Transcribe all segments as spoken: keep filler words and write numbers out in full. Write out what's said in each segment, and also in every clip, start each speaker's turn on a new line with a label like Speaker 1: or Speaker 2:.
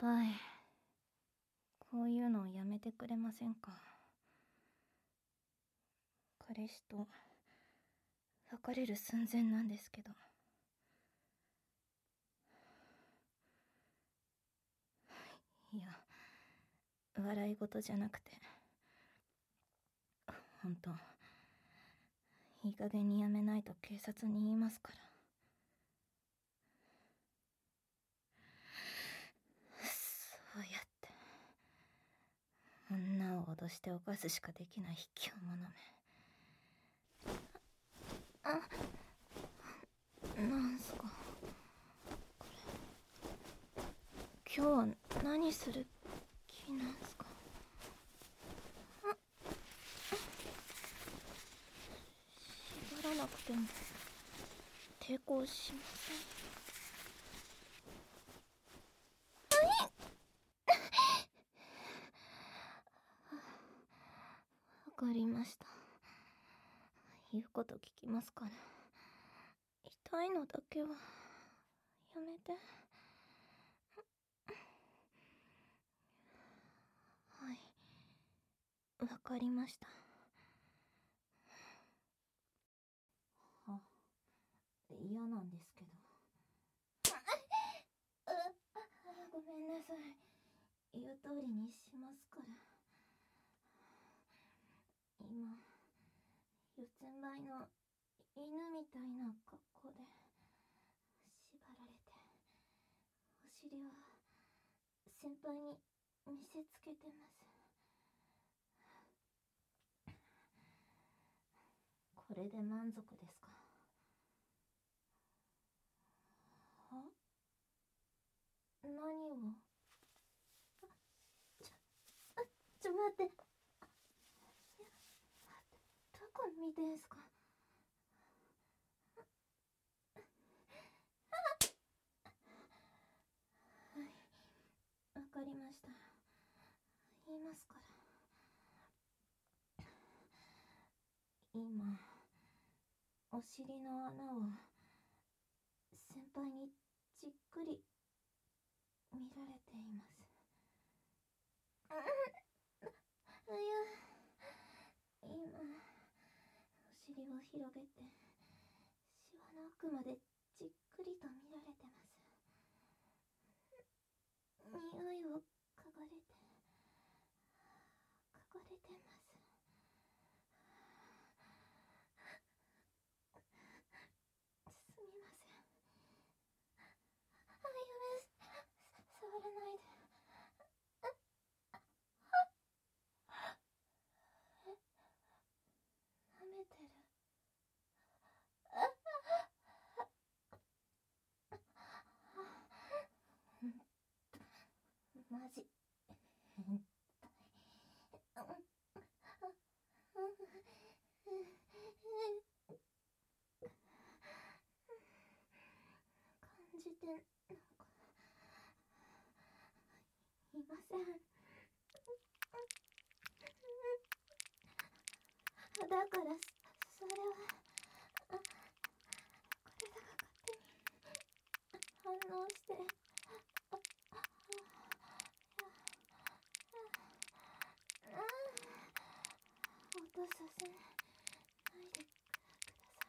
Speaker 1: 輩、こういうのをやめてくれませんか。彼氏と別れる寸前なんですけど。いや、笑い事じゃなくて、ほんと、いい加減にやめないと警察に言いますから。そうやって女を脅して犯すしかできない卑怯者め。あ、なんすかこれ。今日は何する気なんすか。縛らなくても抵抗しません。わかりました。言うこと聞きますから。痛いのだけはやめて。はい、わかりました。あ、嫌なんですけど。ごめんなさい。言う通りにしますから。今、四つん這いの犬みたいな格好で縛られて、お尻を先輩に見せつけてます。これで満足ですか。は？何を？ちょ、ちょ待って。どこ見てんすか。はい、わかりました。言いますから。今、お尻の穴を先輩にじっくり見られています。いや、今、お尻を広げてシワの奥までじっくりと見られてます。匂いを嗅がれて嗅がれてます。すみません。あ、やめ、触らないで。え、舐めてる。マジ変態。感じてなんかいません。だからそれはあ、体が勝手に反応して。あ、あ、音させないでくだ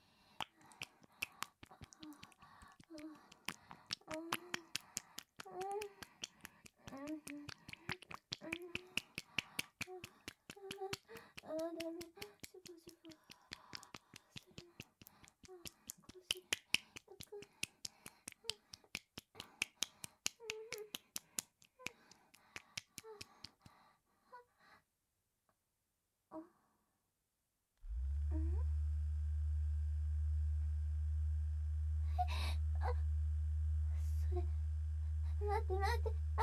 Speaker 1: さい。ああ、うん、うん、うん、ああ、ダメ、しぼしぼするの。あ、少しよく。あ、うん、あ、それ、待って待って、あ、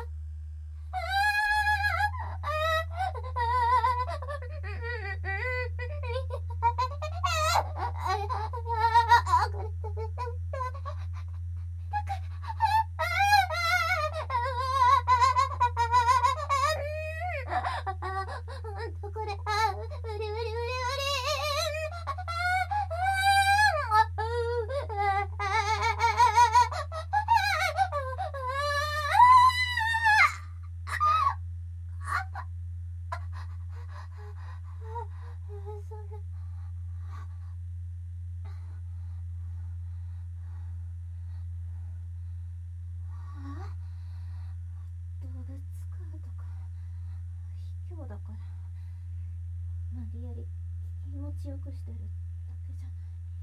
Speaker 1: ちよくしてるだけじゃ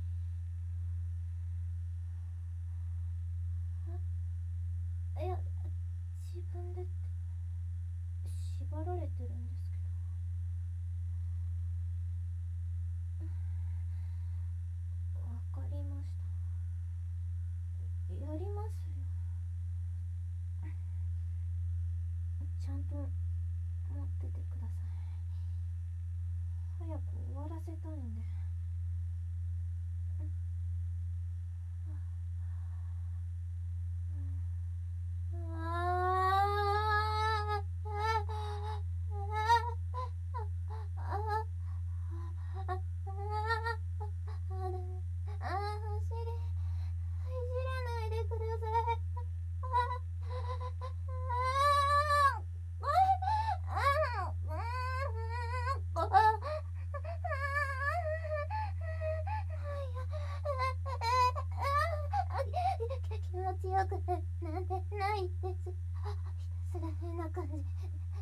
Speaker 1: ない。あ、いや、自分でって縛られてるんですけど。わかりました。やりますよ。ちゃんと持っててください。早く終わらせたいんで。気持ちよくなんてないです。ひたすら変な感じ。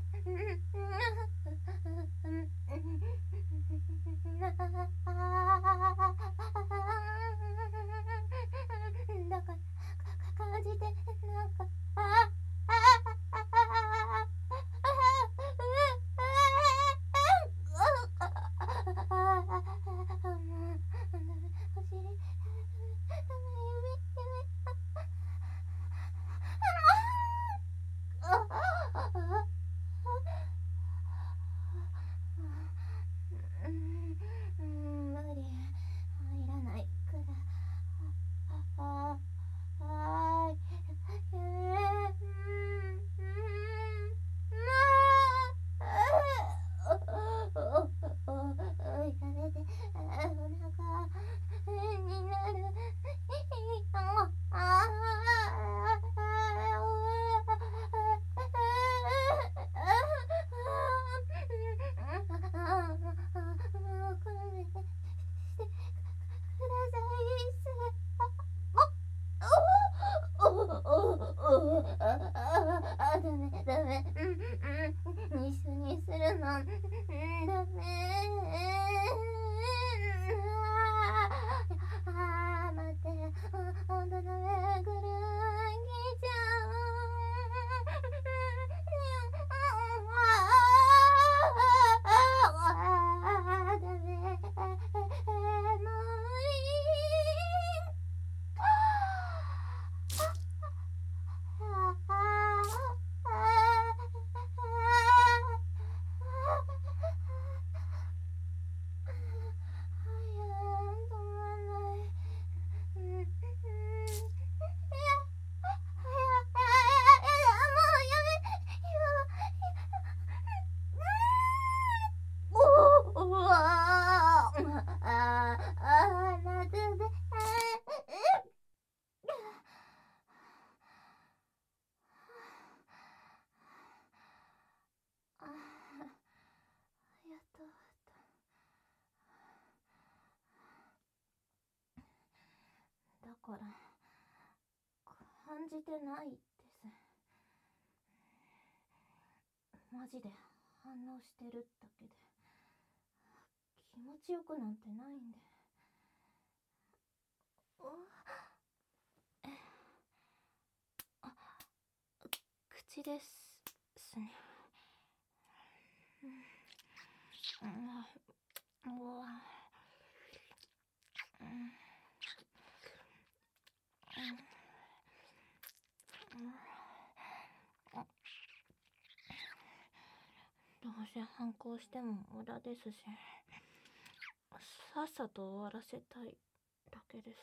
Speaker 1: だから感じてなんかダメダメ、うんうん、一緒にするの、うん、ダメ、あー待って、ほんとダメ、ぐるーんきちゃう、あーダメ、もういい。だから感じてないです。マジで反応してるだけで気持ちよくなんてないんで。あ、口ですね。うん、うわ、うん、どうせ反抗しても無駄ですし、さっさと終わらせたいだけです。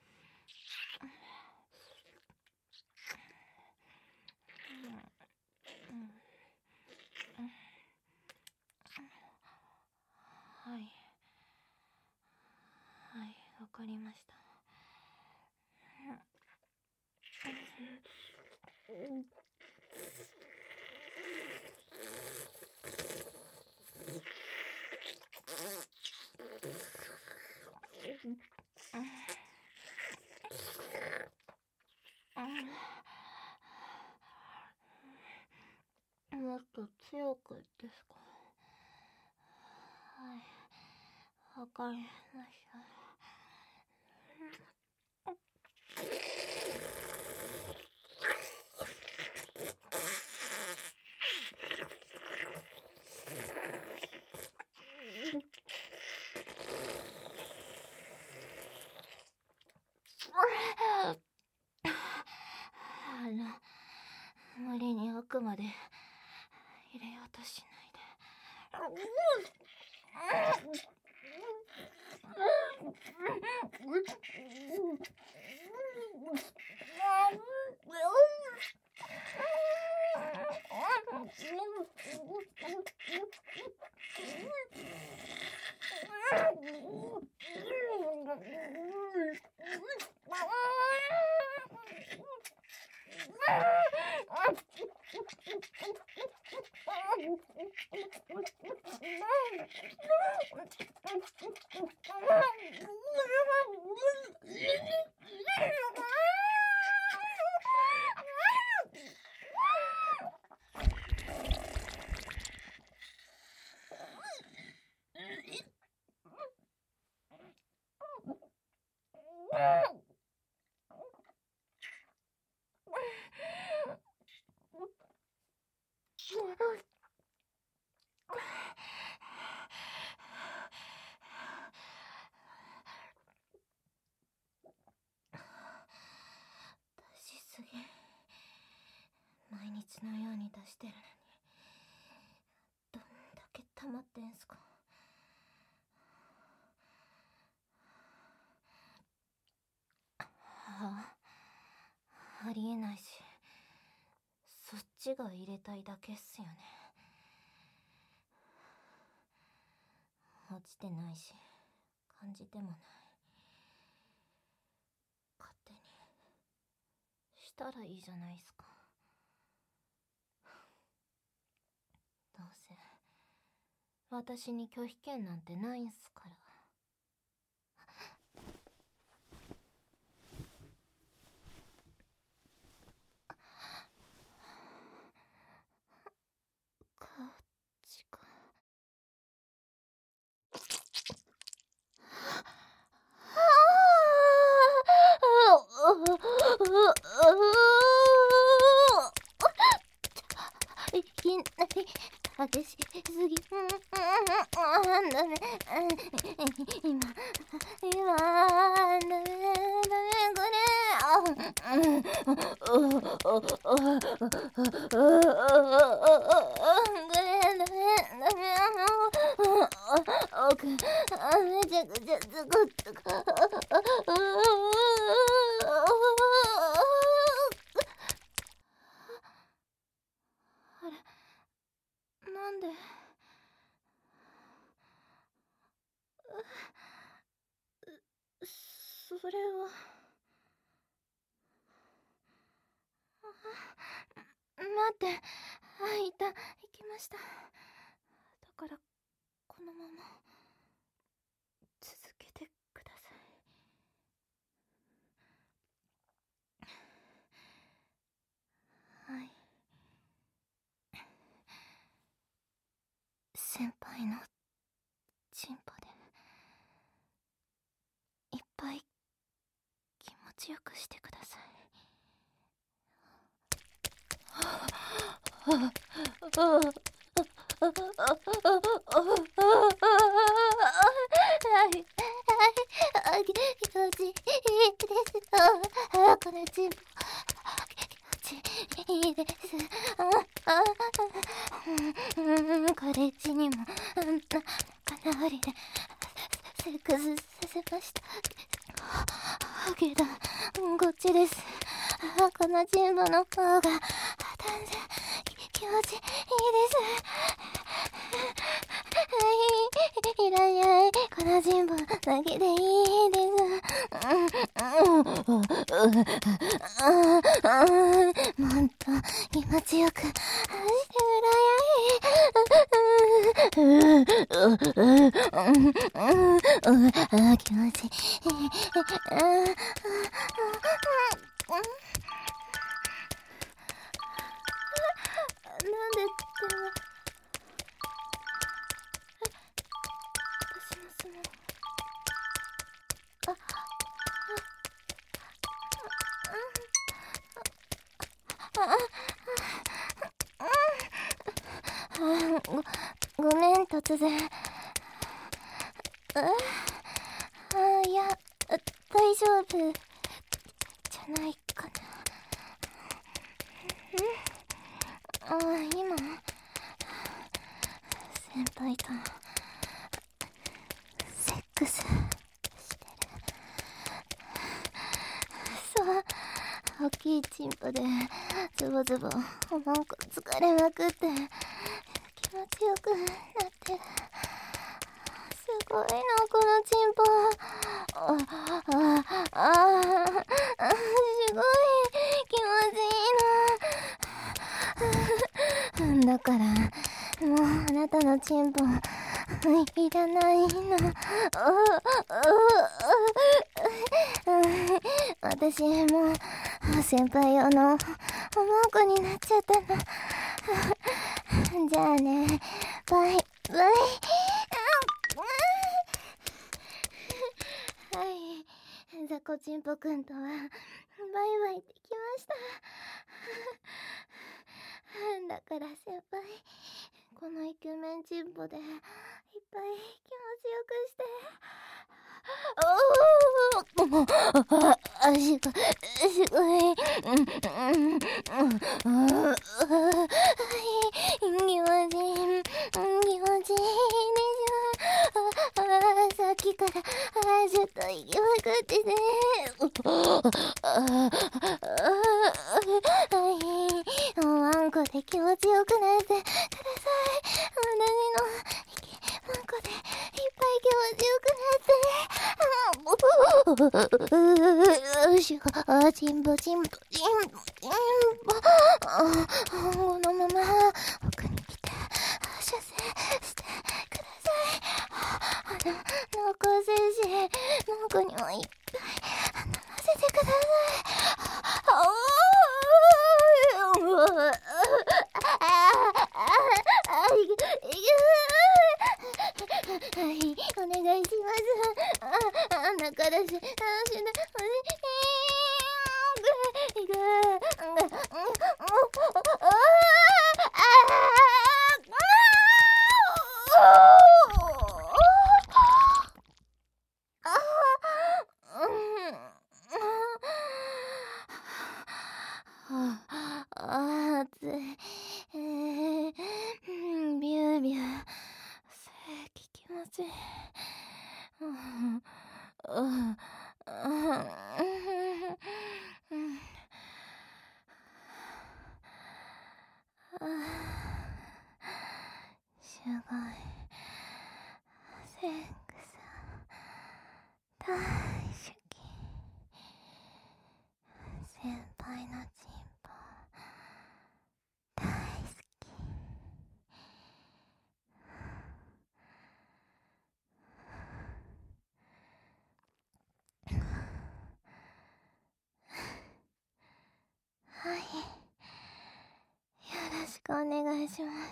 Speaker 1: はい、はい、わかりました。もっと強くですか。はい、 わかりました。あの、無理に奥まで入れようとしないで。出しすぎ。毎日のように出してるのに、どんだけ溜まってんすか。ああ、ありえないし、そっちが入れたいだけっすよね。落ちてないし、感じてもない。勝手にしたらいいじゃないっすか。どうせ私に拒否権なんてないんすから。こっちか。いきなり激しすぎ。ダメ。今、今、ダメ、ダメ、これ。奥、めちゃくちゃすごったか。あれ、なんで。それは。待って。あ、いた。行きました。だからこのまま続けてください。はい。先輩のチンポでいっぱい気持ちよくしてください。気持ちいいです。これチンポ気持ちいいです。カレッジにもかなりでセックスさせましたけど、こっちです。このチンポの方が断然気持ちいいです。いらない。このチンポだけでいいです。もっと気持ちよくしてください。気持ちいい。なんででも私のスマホご、ごめん、突然。あ、あ、いや、大丈夫、じゃないかな。ん？あ、今、先輩と、セックスしてる。そう、大きいチンポで、ズボズボ、おまんこ疲れまくって、気持ちよくなってる。すごいな、このチンポ。あ、あ、あ、あ、すごい気持ちいいな。だから、もうあなたのチンポ、いらないの。私も先輩用のおまんこになっちゃったの。じゃあね、バイバイ。はい、ザコチンポくんとはバイバイできました。だから先輩、このイケメンチンポでいっぱい気持ちよくして。おー、足がすごい、うん、うん、うん、気持ちいい、気持ちいいでしょ。あ、さっきからずっと息まくってて、おまんこで気持ちよくなってください。私の息まんこでいっぱい気持ちよくなって。よし、あ、チンポチンポチンポチンポ。このまま奥に来て射精してください。あの濃厚精子の奥にもいっぱい飲ませてください。はい、お願いします。あ、あ、だからし、あ、しな、いく、あ、熱い。えー、ビュービュー。性器気持ちいい。うん、うん、うん、すごい。セックス大好き。先輩のチンポ大好き。はい、よろしくお願いします。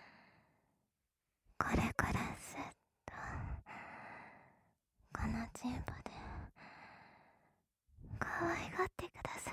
Speaker 1: これからずっとこのチンポで可愛がってください。